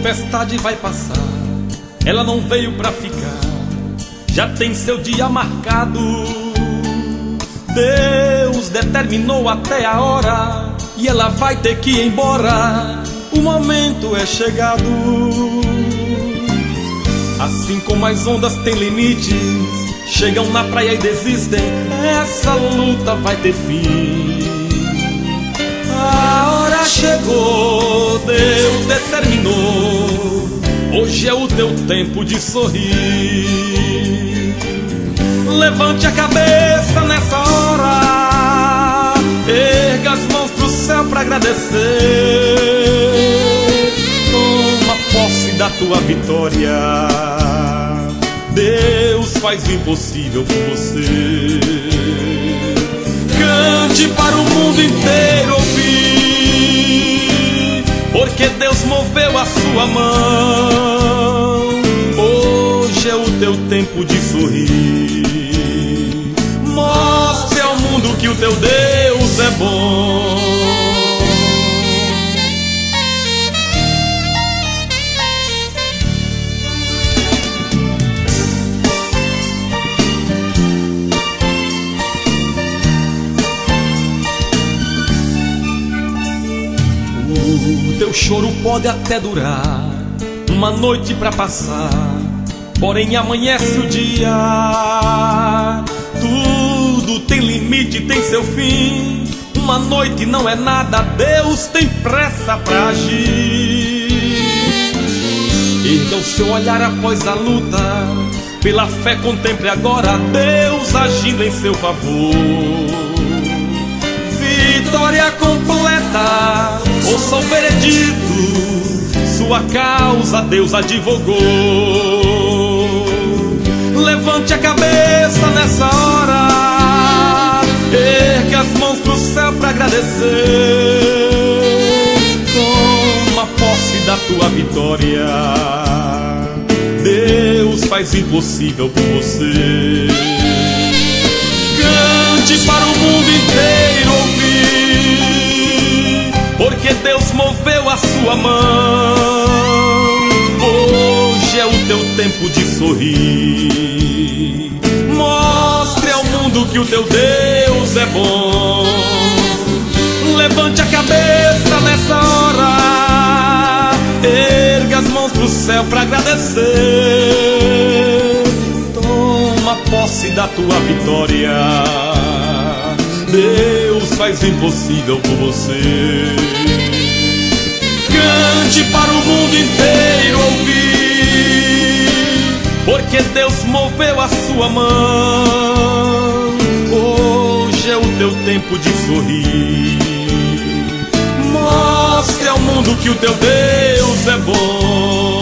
tempestade vai passar, ela não veio pra ficar, já tem seu dia marcado. Deus determinou até a hora e ela vai ter que ir embora, o momento é chegado. Assim como as ondas têm limites, chegam na praia e desistem, essa luta vai ter fim. A hora chegou, Deus determinou, hoje é o teu tempo de sorrir. Levante a cabeça nessa hora, erga as mãos pro céu pra agradecer. Toma posse da tua vitória, Deus faz o impossível por você. Cante para o mundo inteiro ouvir, porque Deus moveu a sua mão. Hoje é o teu tempo de sorrir. Mostre ao mundo que o teu Deus é bom. O teu choro pode até durar uma noite pra passar, porém amanhece o dia. Tudo tem limite, tem seu fim. Uma noite não é nada, Deus tem pressa pra agir. Erga o seu olhar após a luta, pela fé contemple agora Deus agindo em seu favor. Vitória completa, ouça o veredito, sua causa Deus advogou. Levante a cabeça nessa hora, ergue as mãos pro céu pra agradecer. Toma posse da tua vitória, Deus faz o impossível por você. Cante para o mundo inteiro ouvir, porque Deus moveu a sua mão. Hoje é o teu tempo de sorrir. Mostre ao mundo que o teu Deus é bom. Levante a cabeça nessa hora, erga as mãos pro céu pra agradecer. Toma posse da tua vitória, Deus faz o impossível por você. Cante para o mundo inteiro ouvir, porque Deus moveu a sua mão. Hoje é o teu tempo de sorrir. Mostre ao mundo que o teu Deus é bom.